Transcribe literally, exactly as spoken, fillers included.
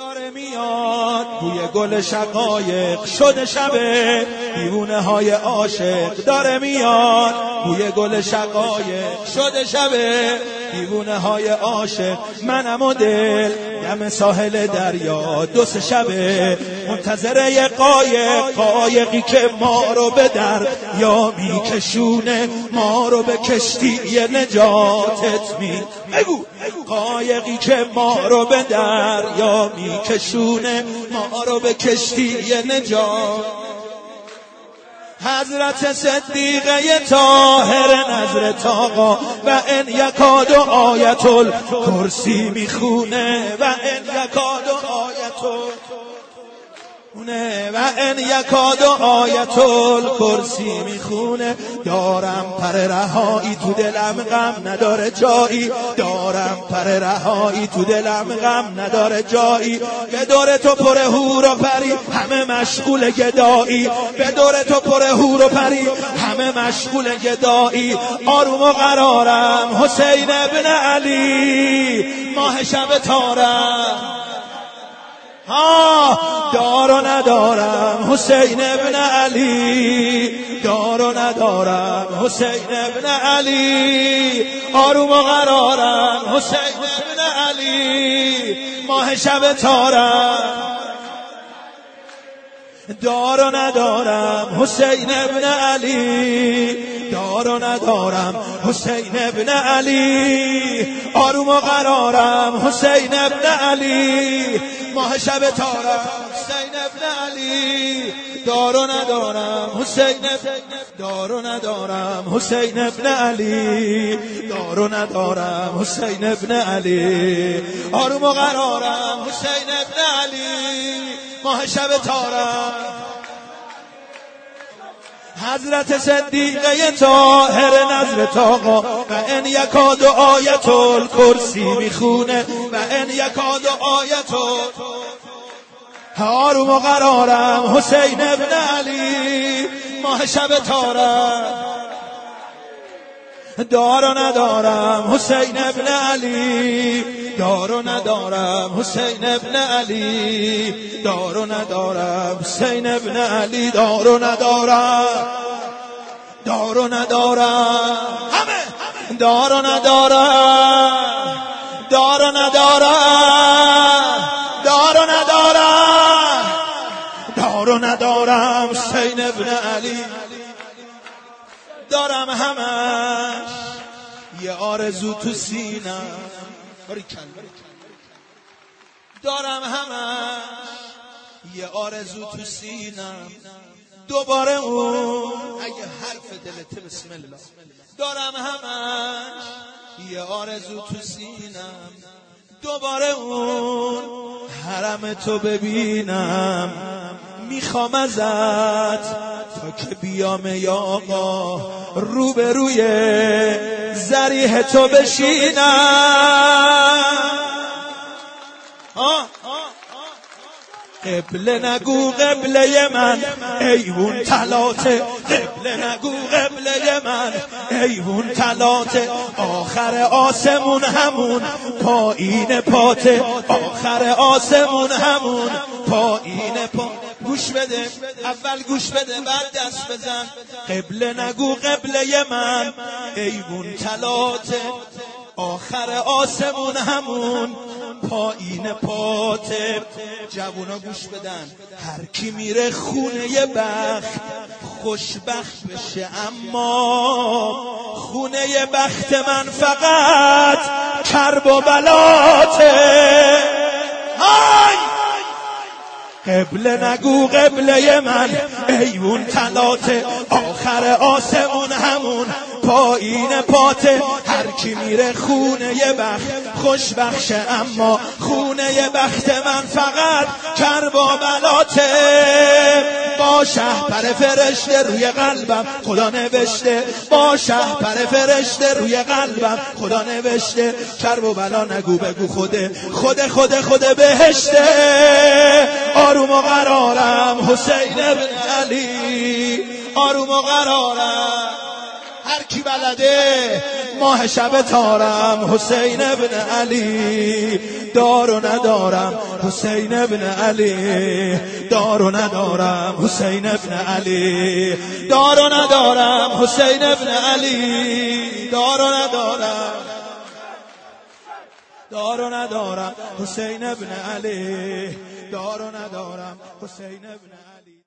داره میاد بوی گل شقایق شده شبه دیوونه های عاشق داره میاد بوی گل شقایق شده شبه دیوونه های عاشق منم و دل دم ساحل دریا دو سه شبه منتظر یه قایق قایقی که ما رو به در یا میکشونه ما رو به کشتی نجاتت می بگو قایقی که ما رو به در یا میکشونه ما رو به کشتی نجات حضرت صدیقه طاهر نظرت آقا و ان یکاد آیت الکرسی میخونه و ان یکاد آیت و ان یکاد آیت الکرسی میخونه دارم پر رهایی تو دلم غم نداره جایی دارم پر رهایی تو دلم غم نداره جایی به دور تو پر هور و پری همه مشغول گدایی به دور تو پر هور و پری همه مشغول گدایی آروم و قرارم حسین ابن علی ماه شب تارم ها دار و ندارم حسین ابن علی دار و ندارم حسین ابن علی آروم و قرارم حسین ابن علی ماه شب تارم دار و ندارم حسین ابن علی دار و ندارم حسین ابن علی آروم و قرارم حسین ابن علی ماه شب تارم حسین ابن علی دار و ندارم حسین دار و ندارم حسین ابن علی دار و ندارم حسین ابن علی آروم و قرارم حسین ابن علی ماه شب تارم حضرت صدیقه طاهر نظرت آقا و ان یکاد آیت الکرسی میخونه و ان یکاد آیت آروم و قرارم حسین ابن علی ماه شب تارم دار و ندارم حسین ابن علی دار و ندارم حسین ابن علی دار و ندارم حسین ابن علی دار و ندارم دار و ندارم همه دار و ندارم دار و ندارم دار و ندارم دار و ندارم حسین ابن علی دارم همش یه آرزو تو سینم دارم همش یه آرزو تو سینم دوباره اون اگه حرف دلته بسم الله دارم همش یه آرزو تو سینم دوباره اون حرم تو ببینم میخوام ازت تا که بیام یا آقا روبروی ذریح تو بشینم آه قبله نگو قبله من ایوون تلاته قبله نگو قبله من ایوون تلاته آخر آسمون همون پایین پاته آخر آسمون همون پایین پاته گوش بده اول گوش بده بعد دست بزن قبله نگو قبله من ایوون تلاته آخر آسمون همون پایین پاته جوونا گوش بدن هر کی میره خونه بخت خوشبخت بشه اما خونه بخت من فقط کرب و بلاته های قبله نگو قبله من ایوون تلاته آخر آسمون همون پایین پاته هر کی میره خونه ی بخت خوشبخشه اما خونه ی بخت من فقط کرب و بلاته با شهپر فرشته روی قلبم خدا نوشته با شهپر فرشته روی قلبم خدا نوشته کرب و بلا نگو بگو خوده خود خود خود بهشته آروم و قرارم حسین ابن علی آروم و قرارم هر کی بلده ماه شب تارم حسین ابن علی، دارو ندارم حسین ابن علی، دارو ندارم حسین ابن علی، دارو ندارم حسین ابن علی، دارو ندارم، دارو ندارم حسین ابن علی، دارو ندارم حسین ابن علی.